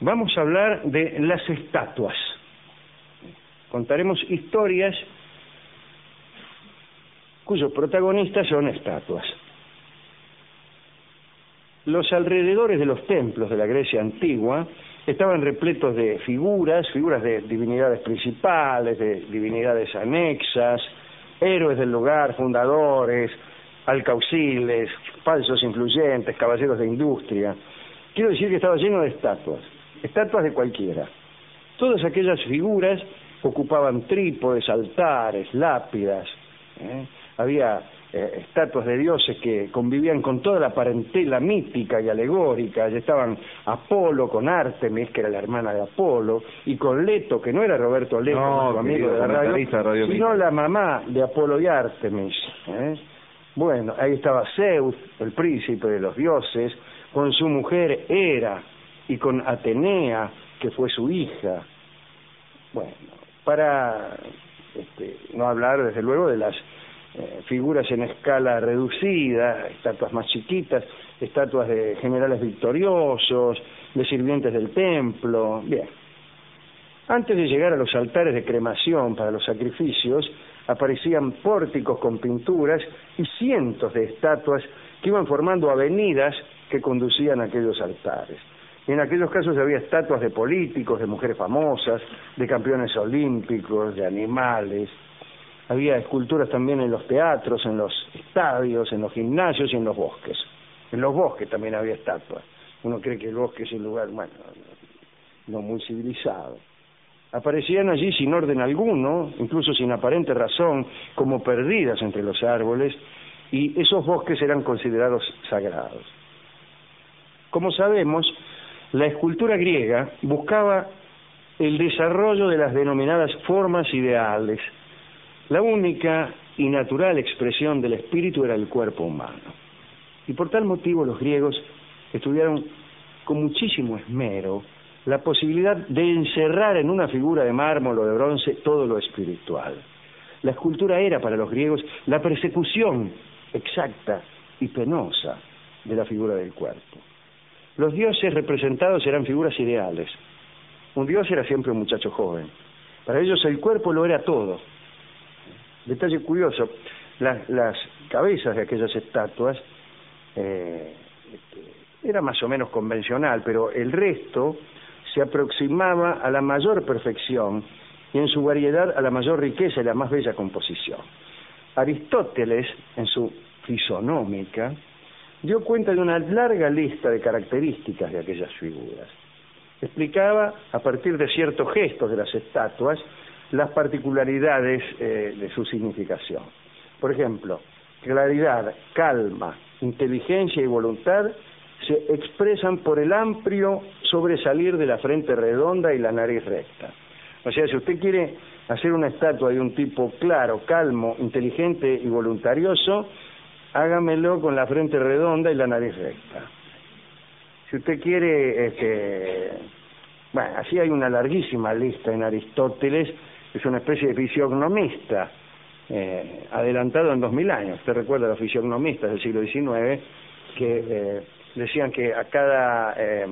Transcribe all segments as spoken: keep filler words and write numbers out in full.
Vamos a hablar de las estatuas. Contaremos historias cuyos protagonistas son estatuas. Los alrededores de los templos de la Grecia antigua estaban repletos de figuras, figuras de divinidades principales, de divinidades anexas, héroes del lugar, fundadores, alcauciles, falsos influyentes, caballeros de industria. Quiero decir que estaba lleno de estatuas, estatuas de cualquiera. Todas aquellas figuras ocupaban trípodes, altares, lápidas, ¿eh? Había eh, estatuas de dioses que convivían con toda la parentela mítica y alegórica. Allí estaban Apolo con Artemis, que era la hermana de Apolo, y con Leto, que no era Roberto Leto, no, su amigo de la radio, radio sino mismo. La mamá de Apolo y Artemis, ¿eh? Bueno, ahí estaba Zeus, el príncipe de los dioses, con su mujer Hera, y con Atenea, que fue su hija. Bueno, para este, no hablar desde luego de las eh, figuras en escala reducida, estatuas más chiquitas, estatuas de generales victoriosos, de sirvientes del templo. Bien, antes de llegar a los altares de cremación para los sacrificios, aparecían pórticos con pinturas y cientos de estatuas que iban formando avenidas que conducían a aquellos altares. Y en aquellos casos había estatuas de políticos, de mujeres famosas, de campeones olímpicos, de animales. Había esculturas también en los teatros, en los estadios, en los gimnasios y en los bosques. En los bosques también había estatuas. Uno cree que el bosque es un lugar, bueno, no muy civilizado. Aparecían allí sin orden alguno, incluso sin aparente razón, como perdidas entre los árboles, y esos bosques eran considerados sagrados. Como sabemos, la escultura griega buscaba el desarrollo de las denominadas formas ideales. La única y natural expresión del espíritu era el cuerpo humano. Y por tal motivo los griegos estudiaron con muchísimo esmero la posibilidad de encerrar en una figura de mármol o de bronce todo lo espiritual. La escultura era para los griegos la persecución exacta y penosa de la figura del cuerpo. Los dioses representados eran figuras ideales. Un dios era siempre un muchacho joven. Para ellos el cuerpo lo era todo. Detalle curioso, las, las cabezas de aquellas estatuas eh, era más o menos convencional, pero el resto se aproximaba a la mayor perfección y en su variedad a la mayor riqueza y la más bella composición. Aristóteles, en su Fisonómica, dio cuenta de una larga lista de características de aquellas figuras. Explicaba, a partir de ciertos gestos de las estatuas, las particularidades eh, de su significación. Por ejemplo, claridad, calma, inteligencia y voluntad se expresan por el amplio sobresalir de la frente redonda y la nariz recta. O sea, si usted quiere hacer una estatua de un tipo claro, calmo, inteligente y voluntarioso, hágamelo con la frente redonda y la nariz recta. Si usted quiere, este, bueno, así hay una larguísima lista en Aristóteles, es una especie de fisiognomista, eh, adelantado en dos mil años. Usted recuerda a los fisiognomistas del siglo diecinueve que eh, decían que a cada eh,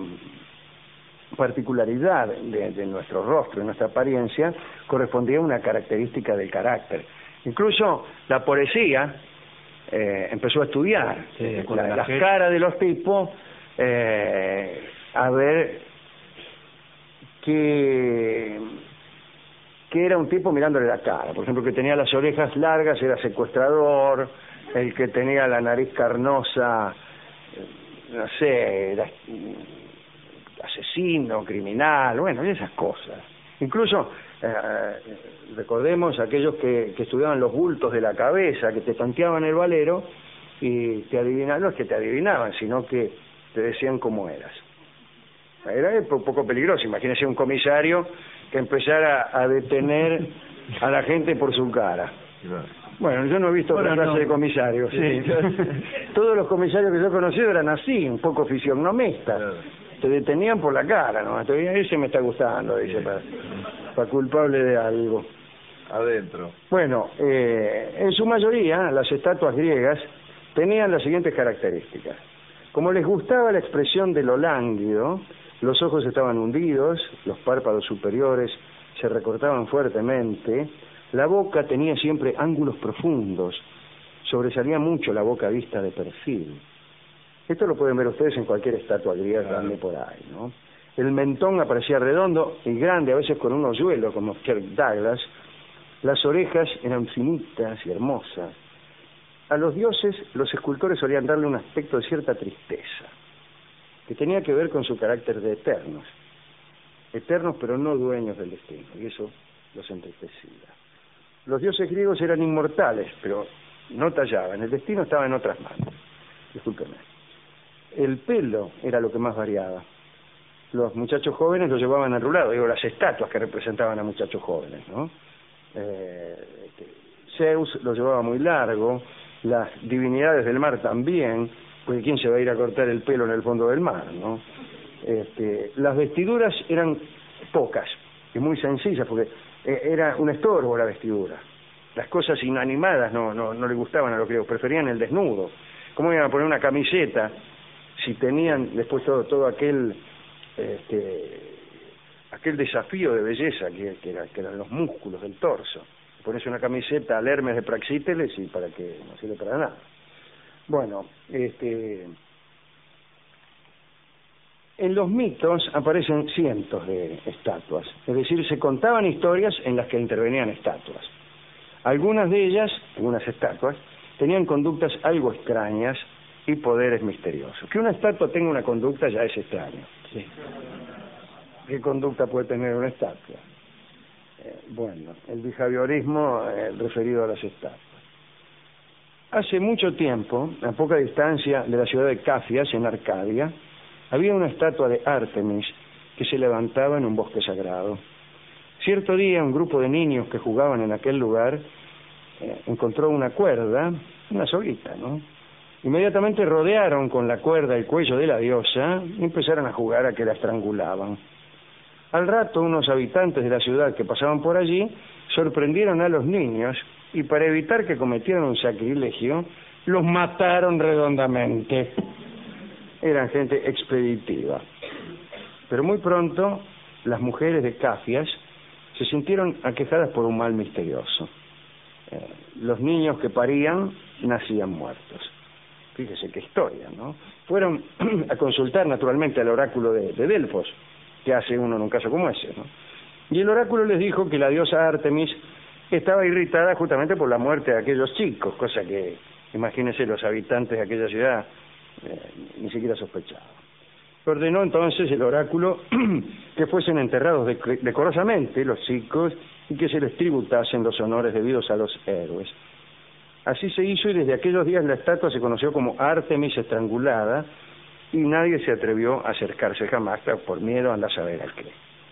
particularidad de, de nuestro rostro, de nuestra apariencia, correspondía una característica del carácter. Incluso la poesía eh, empezó a estudiar sí, la, la las caras de los tipos, eh, a ver qué, qué era un tipo mirándole la cara. Por ejemplo, el que tenía las orejas largas era secuestrador, el que tenía la nariz carnosa, no sé, era asesino, criminal, bueno, y esas cosas. Incluso, eh, recordemos aquellos que, que estudiaban los bultos de la cabeza, que te tanteaban el valero y te adivinaban, no es que te adivinaban, sino que te decían cómo eras. Era un poco peligroso. Imagínese un comisario que empezara a detener a la gente por su cara. Bueno, yo no he visto bueno, otra clase no. de comisarios. Sí. Todos los comisarios que yo he conocido eran así, un poco fisionomistas. Claro. Te detenían por la cara, ¿no? Ese me está gustando, dice, para, para culpable de algo. Adentro. Bueno, eh, en su mayoría, las estatuas griegas tenían las siguientes características. Como les gustaba la expresión de lo lánguido, los ojos estaban hundidos, los párpados superiores se recortaban fuertemente, la boca tenía siempre ángulos profundos, sobresalía mucho la boca vista de perfil. Esto lo pueden ver ustedes en cualquier estatua griega que ande por ahí, ¿no? El mentón aparecía redondo y grande, a veces con un hoyuelo, como Kirk Douglas. Las orejas eran finitas y hermosas. A los dioses, los escultores solían darle un aspecto de cierta tristeza, que tenía que ver con su carácter de eternos. Eternos, pero no dueños del destino, y eso los entristecía. Los dioses griegos eran inmortales, pero no tallaban. El destino estaba en otras manos. Discúlpeme. El pelo era lo que más variaba. Los muchachos jóvenes lo llevaban enrulado, digo, las estatuas que representaban a muchachos jóvenes, ¿no? Eh, Zeus lo llevaba muy largo, las divinidades del mar también, porque ¿quién se va a ir a cortar el pelo en el fondo del mar, no? Este, las vestiduras eran pocas y muy sencillas, porque era un estorbo la vestidura. Las cosas inanimadas no, no, no le gustaban a los griegos, preferían el desnudo. ¿Cómo iban a poner una camiseta si tenían después todo, todo aquel... Este, aquel desafío de belleza que, que, era, que eran los músculos del torso? Pones una camiseta al Hermes de Praxíteles y para que no sirve para nada. Bueno, este, en los mitos aparecen cientos de estatuas, es decir, se contaban historias en las que intervenían estatuas. Algunas de ellas, algunas estatuas, tenían conductas algo extrañas y poderes misteriosos. Que una estatua tenga una conducta ya es extraño. Sí. ¿Qué conducta puede tener una estatua? Eh, bueno, el behaviorismo eh, referido a las estatuas. Hace mucho tiempo, a poca distancia de la ciudad de Cafias, en Arcadia, había una estatua de Artemis que se levantaba en un bosque sagrado. Cierto día, un grupo de niños que jugaban en aquel lugar eh, encontró una cuerda, una soguita, ¿no? Inmediatamente rodearon con la cuerda el cuello de la diosa y empezaron a jugar a que la estrangulaban. Al rato, unos habitantes de la ciudad que pasaban por allí sorprendieron a los niños y para evitar que cometieran un sacrilegio, los mataron redondamente. Eran gente expeditiva. Pero muy pronto, las mujeres de Cafias se sintieron aquejadas por un mal misterioso. Eh, los niños que parían nacían muertos. Fíjese qué historia, ¿no? Fueron a consultar naturalmente al oráculo de, de Delfos, que hace uno en un caso como ese, ¿no? Y el oráculo les dijo que la diosa Artemis estaba irritada justamente por la muerte de aquellos chicos, cosa que, imagínense, los habitantes de aquella ciudad eh, ni siquiera sospechaban. Ordenó entonces el oráculo que fuesen enterrados dec- decorosamente los chicos y que se les tributasen los honores debidos a los héroes. Así se hizo y desde aquellos días la estatua se conoció como Artemis estrangulada y nadie se atrevió a acercarse jamás por miedo a andar a saber al qué.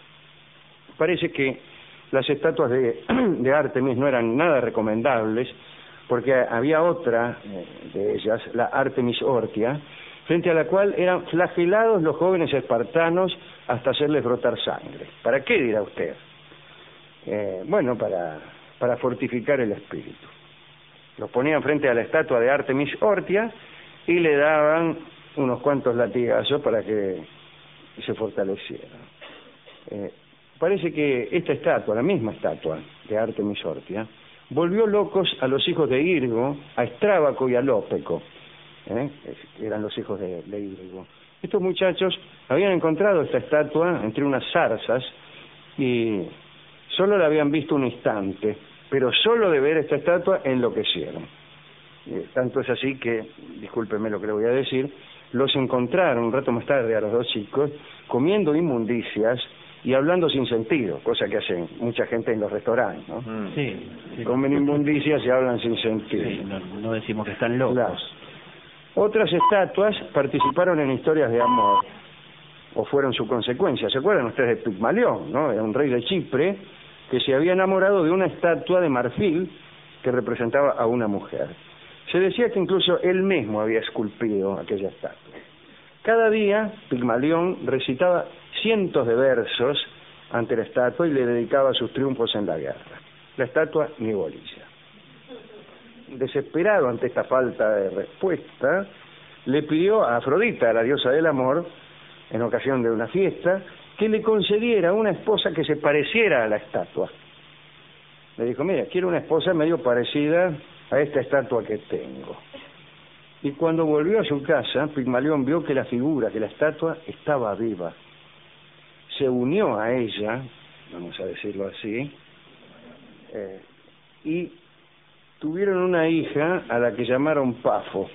Parece que las estatuas de, de Artemis no eran nada recomendables porque había otra de ellas, la Artemis Ortia, frente a la cual eran flagelados los jóvenes espartanos hasta hacerles brotar sangre. ¿Para qué, dirá usted? Eh, bueno, para, para fortificar el espíritu. Los ponían frente a la estatua de Artemis Ortia y le daban unos cuantos latigazos para que se fortaleciera. Eh, parece que esta estatua, la misma estatua de Artemis Ortia, volvió locos a los hijos de Irgo, a Estrábaco y a Lópeco, ¿eh? eran los hijos de, de Irgo. Estos muchachos habían encontrado esta estatua entre unas zarzas y solo la habían visto un instante, pero solo de ver esta estatua enloquecieron. Eh, tanto es así que, discúlpeme lo que le voy a decir, los encontraron un rato más tarde a los dos chicos comiendo inmundicias y hablando sin sentido, cosa que hace mucha gente en los restaurantes, ¿no? Sí, sí. Comen inmundicias y hablan sin sentido. Sí, no, no decimos que están locos. Claro. Otras estatuas participaron en historias de amor, o fueron su consecuencia. ¿Se acuerdan ustedes de Pigmalión, no? Era un rey de Chipre que se había enamorado de una estatua de marfil que representaba a una mujer. Se decía que incluso él mismo había esculpido aquella estatua. Cada día, Pigmalión recitaba cientos de versos ante la estatua y le dedicaba sus triunfos en la guerra. La estatua ni bolilla. Desesperado ante esta falta de respuesta, le pidió a Afrodita, la diosa del amor, en ocasión de una fiesta, que le concediera una esposa que se pareciera a la estatua. Le dijo, mira, quiero una esposa medio parecida a esta estatua que tengo. Y cuando volvió a su casa, Pigmalión vio que la figura, que la estatua, estaba viva. Se unió a ella, vamos a decirlo así, eh, y tuvieron una hija a la que llamaron Pafo.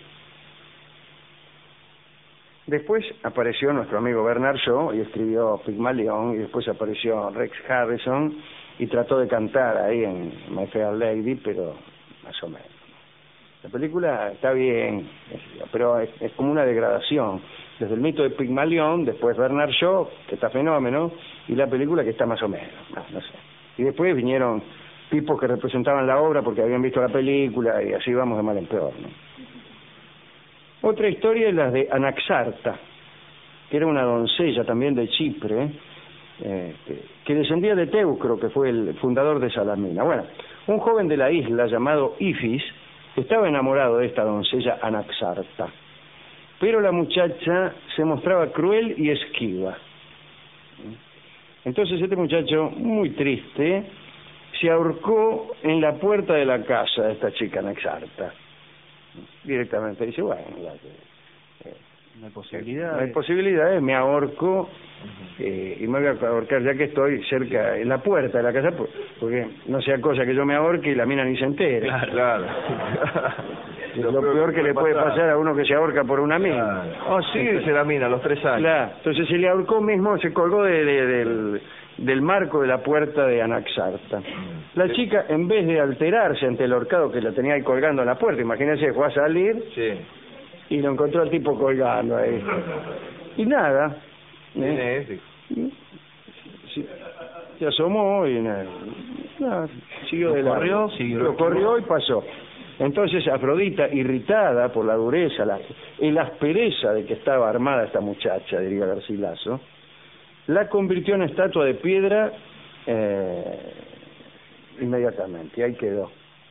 Después apareció nuestro amigo Bernard Shaw y escribió Pigmalión, y después apareció Rex Harrison y trató de cantar ahí en My Fair Lady, pero más o menos. La película está bien, pero es, es como una degradación. Desde el mito de Pigmalión, después Bernard Shaw, que está fenómeno, y la película que está más o menos, no, no sé. Y después vinieron tipos que representaban la obra porque habían visto la película, y así vamos de mal en peor, ¿no? Otra historia es la de Anaxarta, que era una doncella también de Chipre, eh, que descendía de Teucro, que fue el fundador de Salamina. Bueno, un joven de la isla llamado Ifis estaba enamorado de esta doncella Anaxarta, pero la muchacha se mostraba cruel y esquiva. Entonces este muchacho, muy triste, se ahorcó en la puerta de la casa de esta chica Anaxarta. Directamente dice, bueno, ya que, eh, no hay posibilidades. No hay posibilidades, me ahorco eh, y me voy a ahorcar ya que estoy cerca, en la puerta de la casa, porque no sea cosa que yo me ahorque y la mina ni se entere. Claro. claro. Es lo, lo peor, peor que le puede pasar. pasar a uno que se ahorca por una mina. Claro. Oh, sí, dice la mina, a los tres años. Claro. Entonces se le ahorcó mismo, se colgó de, de, del, del marco de la puerta de Anaxarta. La chica, en vez de alterarse ante el ahorcado que la tenía ahí colgando en la puerta, imagínense, fue a salir sí. y lo encontró al tipo colgando ahí. Y nada. ¿eh? Sí, se asomó y nada, nada siguió de corrió, siguió, lo corrió y pasó. Entonces Afrodita, irritada por la dureza, la, y la aspereza de que estaba armada esta muchacha, diría Garcilaso, la convirtió en estatua de piedra eh, inmediatamente, y ahí quedó.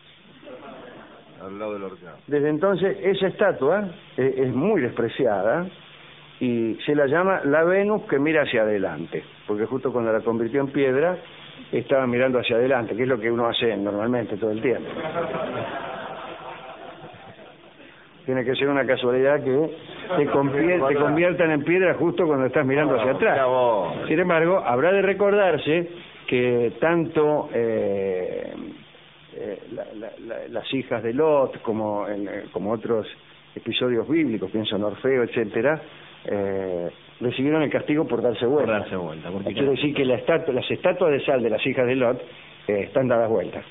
Al lado del horcado. Desde entonces esa estatua eh, es muy despreciada y se la llama la Venus que mira hacia adelante, porque justo cuando la convirtió en piedra estaba mirando hacia adelante, que es lo que uno hace normalmente todo el tiempo. Tiene que ser una casualidad que te, convier te conviertan en piedra justo cuando estás mirando hacia atrás. Sin embargo, habrá de recordarse que tanto eh, eh, la, la, la, las hijas de Lot como, en, como otros episodios bíblicos, pienso en Orfeo, etcétera, eh, recibieron el castigo por darse vuelta. Por darse vuelta. Porque quiere decir que la estatua, las estatuas de sal de las hijas de Lot eh, están dadas vueltas.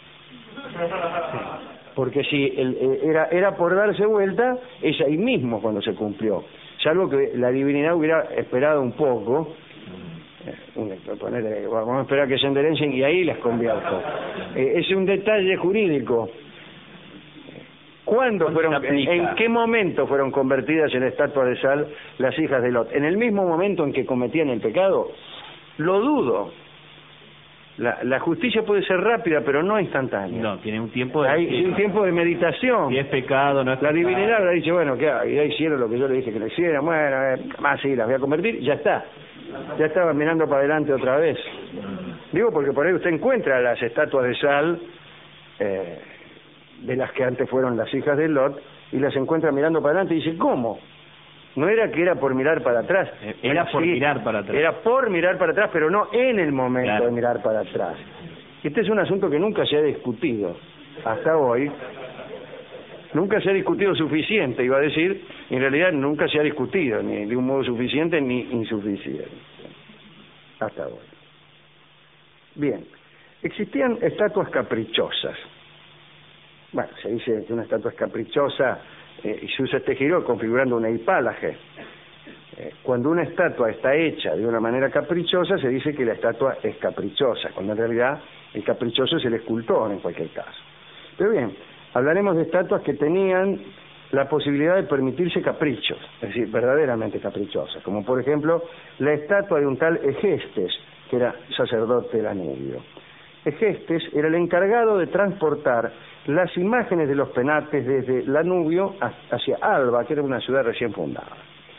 Porque si el, eh, era, era por darse vuelta, es ahí mismo cuando se cumplió. Salvo que la divinidad hubiera esperado un poco, eh, un, poner, vamos a esperar que se enderecen y ahí las convierto. Eh, es un detalle jurídico. ¿Cuándo fueron, en qué momento fueron convertidas en estatuas de sal las hijas de Lot? ¿En el mismo momento en que cometían el pecado? Lo dudo. La, la justicia puede ser rápida, pero no instantánea. No, tiene un tiempo de... Hay un tiempo de meditación. Si es pecado, no es La pecado. divinidad habrá dicho, bueno, ¿qué hay? Ya hicieron lo que yo le dije que lo hicieran, bueno, eh, más sí, las voy a convertir, ya está. Ya estaba mirando para adelante otra vez. Digo porque por ahí usted encuentra las estatuas de sal, eh, de las que antes fueron las hijas de Lot, y las encuentra mirando para adelante y dice, ¿cómo? No era que era por mirar para atrás. Era por sí, mirar para atrás. Era por mirar para atrás, pero no en el momento claro. de mirar para atrás. Este es un asunto que nunca se ha discutido hasta hoy. Nunca se ha discutido suficiente, iba a decir. En realidad nunca se ha discutido, ni de un modo suficiente ni insuficiente. Hasta hoy. Bien. Existían estatuas caprichosas. Bueno, se dice que una estatua es caprichosa eh, y se usa este giro configurando una hipálaje. Eh, cuando una estatua está hecha de una manera caprichosa, se dice que la estatua es caprichosa, cuando en realidad el caprichoso es el escultor en cualquier caso. Pero bien, hablaremos de estatuas que tenían la posibilidad de permitirse caprichos, es decir, verdaderamente caprichosas, como por ejemplo la estatua de un tal Egestes, que era sacerdote danubio. Egestes era el encargado de transportar las imágenes de los penates desde Lanubio hacia Alba, que era una ciudad recién fundada.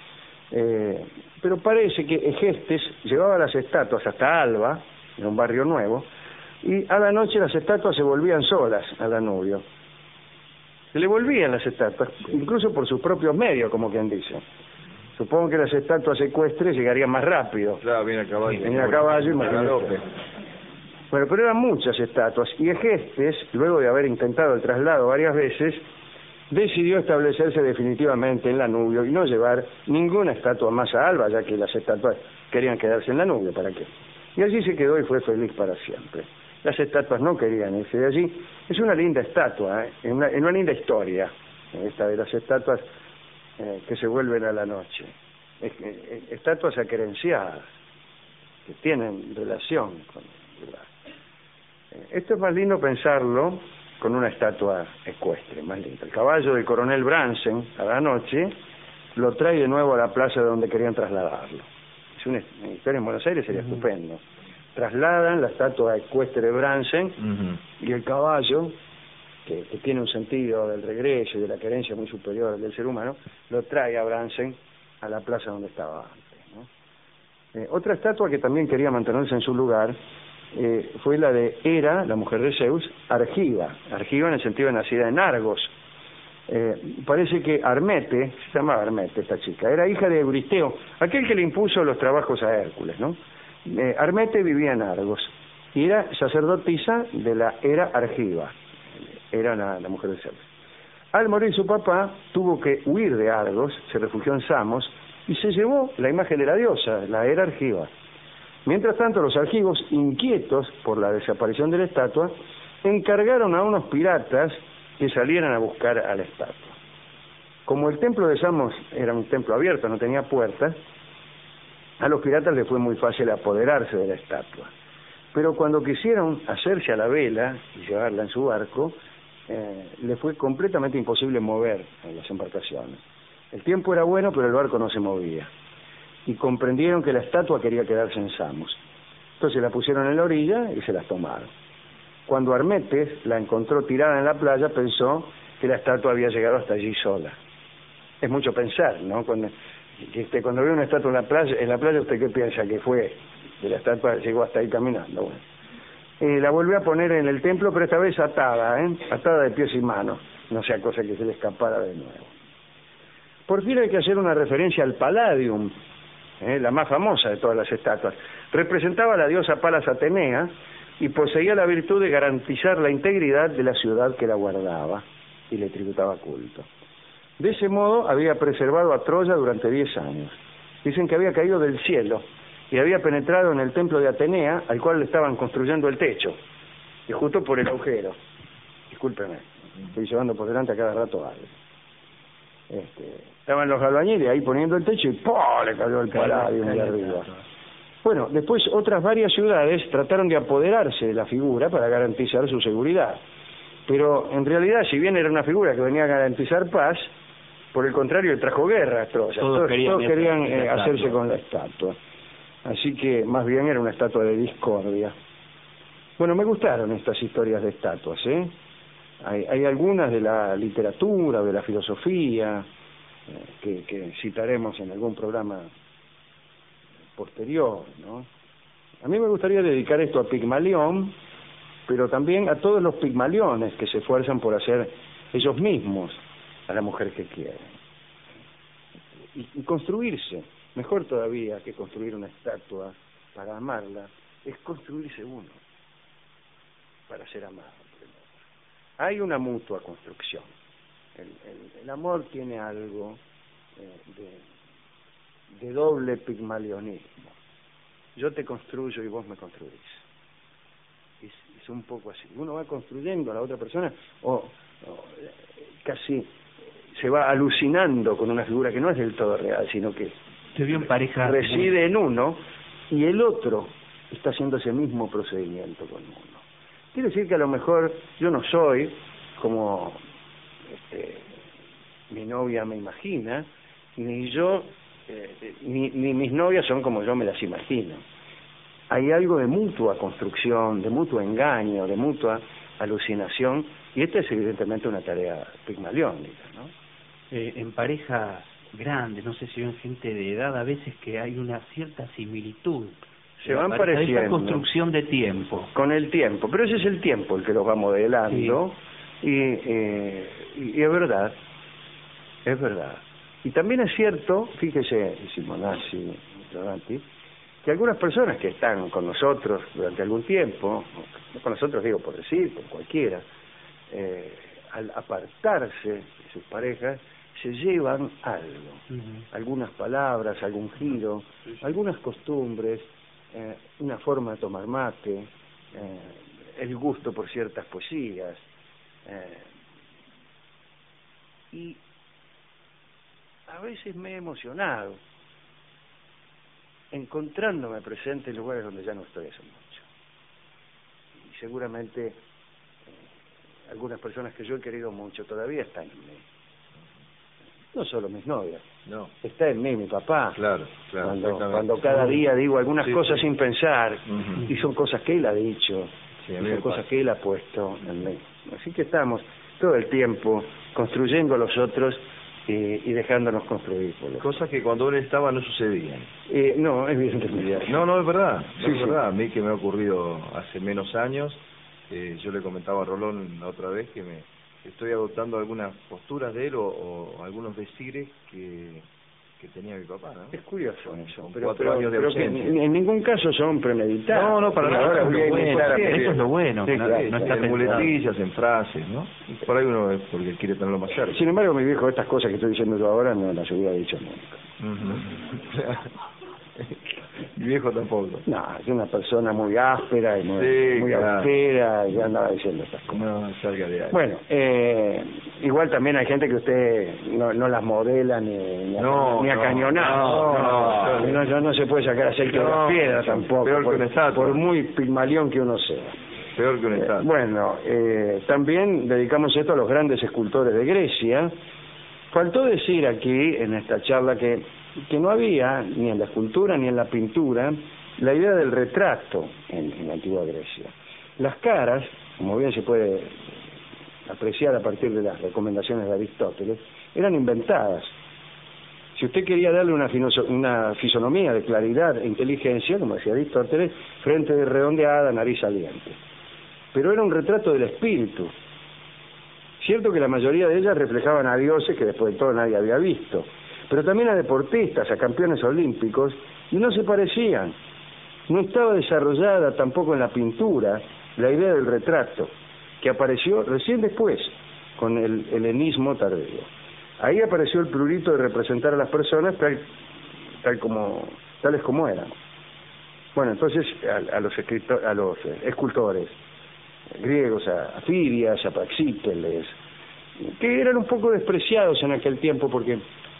Eh, pero parece que Egestes llevaba las estatuas hasta Alba, en un barrio nuevo, y a la noche las estatuas se volvían solas a Lanubio. Se le volvían las estatuas, incluso por sus propios medios, como quien dice. Supongo que las estatuas ecuestres llegarían más rápido. Claro, viene a caballo. Viene a caballo, imagínate. Bueno, pero eran muchas estatuas, y Egestes, luego de haber intentado el traslado varias veces, decidió establecerse definitivamente en Lanubio y no llevar ninguna estatua más a Alba, ya que las estatuas querían quedarse en Lanubio, ¿para qué? Y allí se quedó y fue feliz para siempre. Las estatuas no querían irse de allí. Es una linda estatua, ¿eh? Es una, es una linda historia, esta de las estatuas eh, que se vuelven a la noche. Es, es, estatuas acerenciadas, que tienen relación con la... Esto es más lindo pensarlo con una estatua ecuestre, más lindo. El caballo del coronel Bransen, a la noche, lo trae de nuevo a la plaza donde querían trasladarlo. Es una, una historia en Buenos Aires, sería uh-huh. estupendo. Trasladan la estatua ecuestre de Bransen uh-huh. y el caballo, que, que tiene un sentido del regreso y de la querencia muy superior al del ser humano, lo trae a Bransen a la plaza donde estaba antes, ¿no? Eh, otra estatua que también quería mantenerse en su lugar Eh, fue la de Hera, la mujer de Zeus, Argiva, Argiva en el sentido de nacida en Argos. Eh, parece que Armete, se llamaba Armete esta chica, era hija de Euristeo, aquel que le impuso los trabajos a Hércules, ¿no? Eh, Armete vivía en Argos y era sacerdotisa de la Hera Argiva, era la, la mujer de Zeus. Al morir su papá, tuvo que huir de Argos, se refugió en Samos y se llevó la imagen de la diosa, la Hera Argiva. Mientras tanto, los argivos, inquietos por la desaparición de la estatua, encargaron a unos piratas que salieran a buscar a la estatua. Como el templo de Samos era un templo abierto, no tenía puertas, a los piratas les fue muy fácil apoderarse de la estatua. Pero cuando quisieron hacerse a la vela y llevarla en su barco, eh, les fue completamente imposible mover en las embarcaciones. El tiempo era bueno, pero el barco no se movía. Y comprendieron que la estatua quería quedarse en Samos. Entonces la pusieron en la orilla y se las tomaron. Cuando Armetes la encontró tirada en la playa, pensó que la estatua había llegado hasta allí sola. Es mucho pensar, ¿no? Cuando, que usted, cuando ve una estatua en la playa, en la playa, ¿usted qué piensa que fue? Que la estatua llegó hasta ahí caminando. Bueno. Eh, la volvió a poner en el templo, pero esta vez atada, ¿eh? Atada de pies y manos, no sea cosa que se le escapara de nuevo. Por fin hay que hacer una referencia al Palladium, Eh, la más famosa de todas las estatuas. Representaba a la diosa Palas Atenea y poseía la virtud de garantizar la integridad de la ciudad que la guardaba y le tributaba culto. De ese modo había preservado a Troya durante diez años. Dicen que había caído del cielo y había penetrado en el templo de Atenea, al cual le estaban construyendo el techo, y justo por el agujero. Discúlpeme, estoy llevando por delante a cada rato algo. Este, estaban los albañiles ahí poniendo el techo y ¡pum! Le cayó el Palladium de arriba. Bueno, después otras varias ciudades trataron de apoderarse de la figura para garantizar su seguridad. Pero en realidad, si bien era una figura que venía a garantizar paz, por el contrario, trajo guerra a Troya. Todos, todos querían, todos querían eh, hacerse con la estatua. Así que más bien era una estatua de discordia. Bueno, me gustaron estas historias de estatuas, ¿eh? Hay, hay algunas de la literatura, de la filosofía, eh, que, que citaremos en algún programa posterior, ¿no? A mí me gustaría dedicar esto a Pigmalión, pero también a todos los pigmaliones que se esfuerzan por hacer ellos mismos a la mujer que quieren. Y, y construirse, mejor todavía que construir una estatua para amarla, es construirse uno para ser amado. Hay una mutua construcción. El, el, el amor tiene algo eh, de, de doble pigmalionismo. Yo te construyo y vos me construís. Es, es un poco así. Uno va construyendo a la otra persona o, o casi se va alucinando con una figura que no es del todo real, sino que se vio en pareja, reside en uno y el otro está haciendo ese mismo procedimiento con uno. Quiere decir que a lo mejor yo no soy como este, mi novia me imagina, ni yo, eh, ni, ni mis novias son como yo me las imagino. hay algo de mutua construcción, de mutuo engaño, de mutua alucinación, y esta es evidentemente una tarea pigmaliónica, ¿no? Eh, en parejas grandes, no sé si en gente de edad, a veces que hay una cierta similitud. Se van pareciendo. Esa construcción de tiempo. Con el tiempo, pero ese es el tiempo el que los va modelando, sí. y, eh, y, y es verdad, es verdad. Y también es cierto, fíjese, Simonazzi, que algunas personas que están con nosotros durante algún tiempo, no con nosotros digo por decir, con cualquiera, eh, al apartarse de sus parejas, se llevan algo, uh-huh. algunas palabras, algún giro, sí, sí. algunas costumbres, eh, una forma de tomar mate, eh, el gusto por ciertas poesías, eh, y a veces me he emocionado encontrándome presente en lugares donde ya no estoy hace mucho. Y seguramente eh, algunas personas que yo he querido mucho todavía están en mí. No solo mis novias, no. está en mí mi papá. Claro, claro. Cuando, cuando cada día digo algunas sí, cosas sí. sin pensar, uh-huh. y son cosas que él ha dicho, sí, y son cosas que él ha puesto en mí. Así que estamos todo el tiempo construyendo a los otros y, y dejándonos construir por los cosas que cuando él estaba no sucedían. Eh, no, evidentemente. No, no, es verdad, no sí, es sí. verdad. A mí que me ha ocurrido hace menos años, eh, yo le comentaba a Rolón la otra vez que me estoy adoptando algunas posturas de él o, o algunos decires que, que tenía mi papá, ¿no? Es curioso eso, pero, cuatro pero, años de pero que en, en ningún caso son premeditados. No, no, para nada. Ahora Eso, bueno, eso es lo bueno, sí, no, claro, no está en muletillas, en frases, ¿no? Y por ahí uno es porque quiere tenerlo más cerca. Sin embargo, mi viejo, estas cosas que estoy diciendo yo ahora no las hubiera dicho nunca. Uh-huh. Mi viejo tampoco. No, es una persona muy áspera y muy, sí, muy claro. austera y andaba diciendo estas cosas. No, salga de ahí. Bueno, eh, igual también hay gente que usted no, no las modela ni, ni, no, ni a no, cañonazo. No, no, no, no, no, no se puede sacar aceite no, de las piedras tampoco. Peor por, que un estatua. Por muy pigmalión que uno sea. Peor que un estatua. Eh, bueno, eh, también dedicamos esto a los grandes escultores de Grecia. Faltó decir aquí, en esta charla, que, que no había, ni en la escultura ni en la pintura, la idea del retrato en, en la antigua Grecia. Las caras, como bien se puede apreciar a partir de las recomendaciones de Aristóteles, eran inventadas. Si usted quería darle una, una fisonomía de claridad e inteligencia, como decía Aristóteles, frente redondeada, nariz saliente. Pero era un retrato del espíritu. Cierto que la mayoría de ellas reflejaban a dioses que después de todo nadie había visto, pero también a deportistas, a campeones olímpicos, y no se parecían. No estaba desarrollada tampoco en la pintura la idea del retrato, que apareció recién después, con el helenismo tardío. Ahí apareció el prurito de representar a las personas tal, tal como, tales como eran. Bueno, entonces a, a los escritor, a los eh, escultores griegos, a, a Fidias, a Praxíteles, que eran un poco despreciados en aquel tiempo porque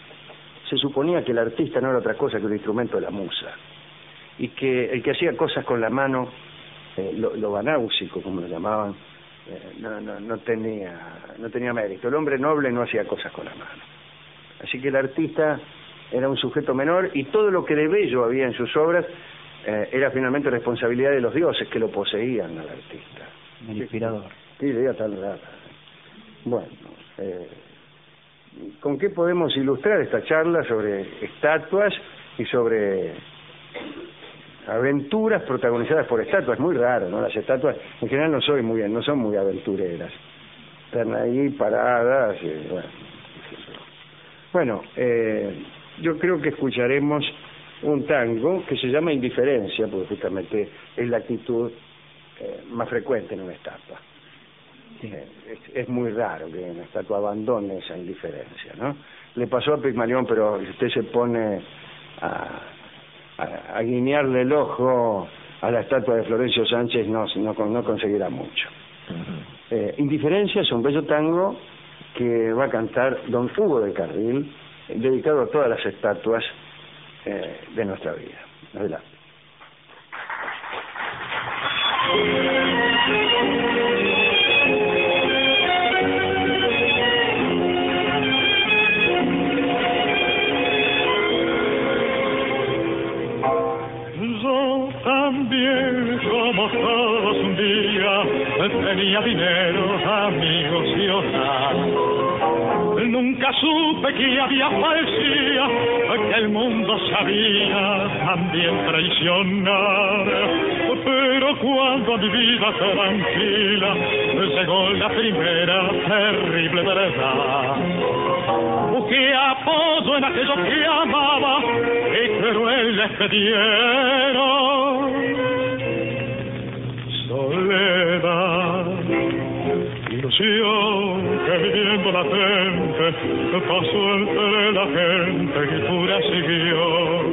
se suponía que el artista no era otra cosa que un instrumento de la musa, y que el que hacía cosas con la mano, eh, lo, lo banáusico, como lo llamaban, eh, no, no, no tenía no tenía mérito. El hombre noble no hacía cosas con la mano. Así que el artista era un sujeto menor, y todo lo que de bello había en sus obras eh, era finalmente responsabilidad de los dioses que lo poseían al artista. El inspirador. Qué idea tan rara. Bueno, eh, ¿con qué podemos ilustrar esta charla sobre estatuas y sobre aventuras protagonizadas por estatuas? Muy raro, ¿no? Las estatuas en general no soy muy no son muy aventureras. Están ahí paradas. Y, bueno, bueno eh, yo creo que escucharemos un tango que se llama Indiferencia, porque justamente es la actitud eh, más frecuente en una estatua. Sí. Eh, es, es muy raro que una estatua abandone esa indiferencia, ¿no? Le pasó a Pigmalión, pero si usted se pone a, a, a guiñarle el ojo a la estatua de Florencio Sánchez, no, no, no conseguirá mucho. Uh-huh. eh, Indiferencia es un bello tango que va a cantar don Hugo de Carril, dedicado a todas las estatuas eh, de nuestra vida. Adelante. Nous también como todos un día, tenía dinero, amigos y hogar. Nunca supe que había falsía, que el mundo sabía también traicionar. Pero cuando a mi vida tranquila llegó la primera terrible verdad, busqué apoyo en aquello que amaba y cruel les pedieron soledad. Ilusión que viviendo la gente pasó entre la gente y pura siguió.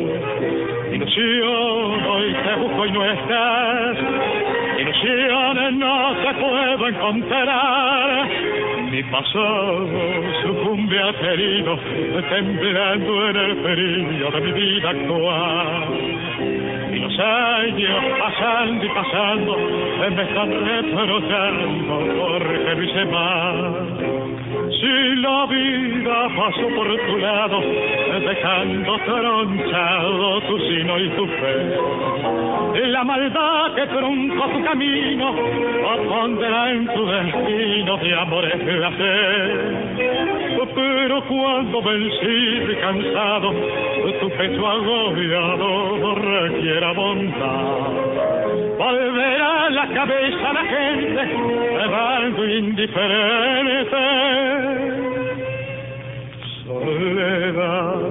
Ilusión, hoy te busco y no estás. Ilusiones no se puedo encontrar. Mi pasado sucumbe aterido, temblando en el frío de mi vida actual. Y los años pasando y pasando me están retrocediendo porque no hice más. Si la vida pasó por tu lado, dejando tronchado tu sino y tu fe, la maldad que truncó tu camino pondrá en tu destino de amores placer. Pero cuando vencido y cansado, tu pecho agobiado requiera bondad, volverá la cabeza a la gente, quedando indiferente. Soledad,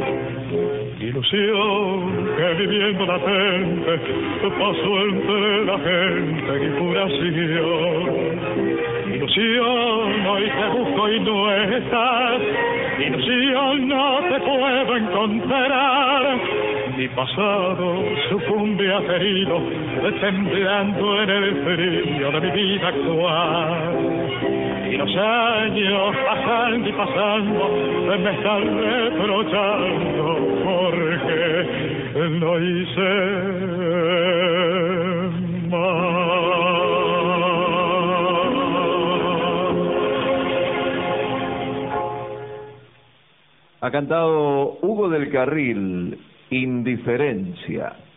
ilusión que viviendo latente pasó entre la gente y pura siguió. Ilusión, hoy te busco y no estás. Ilusión, no te puedo encontrar. Mi pasado sucumbe aterido, temblando en el frío de mi vida actual. Y los años pasando y pasando me están reprochando porque no hice más. Ha cantado Hugo del Carril, Indiferencia.